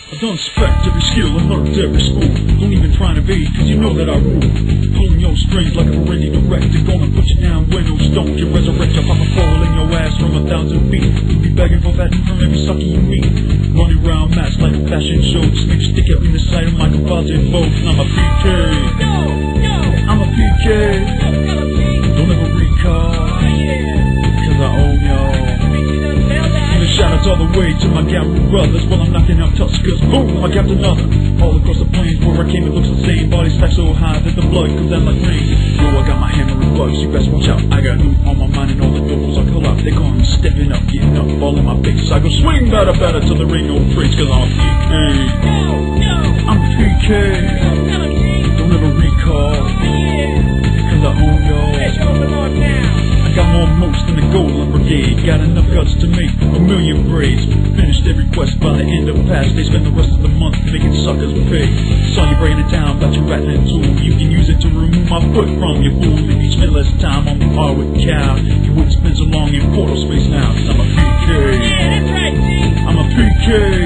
I've done spec every skill and learned every school. Don't even try to be, cause you know that I rule. Pulling your strings like a Ferengi director. Gonna put you down where no stone can resurrect you. Pop a fall in your ass from 1,000 feet. You'll be begging for that from every sucker you meet. Running around match like a fashion show. Snake stick out in the side of my composite boat. I'm a PK. I'm a PK. Don't ever recall, cause I own y'all. Shout out all the way to my Garu brothers while I'm knocking out Tuskers. Boom, I capped another. All across the plains where I came, it looks the same. Body stacked so high that the blood comes down like rain. Yo, I got my hammer and bugs, you best watch out. I got loot on my mind and all the doubles I pull out. They call me stepping up, getting up, all in my face. I go swing batter till there ain't no trace, cause I'm PK. I'm PK. Don't ever recall, cause I own y'all. I got more moats than the Golden Brigade. Got enough guts to make 1,000,000 braids. Finished every quest by the end of past. They spend the rest of the month making suckers pay. Saw you bringing it down, got your rattling tool. You can use it to remove my foot from your fool. If you spend less time on the par with cow, you wouldn't spend so long in portal space now. Cause I'm a PK. Yeah, that's right, G. I'm a PK.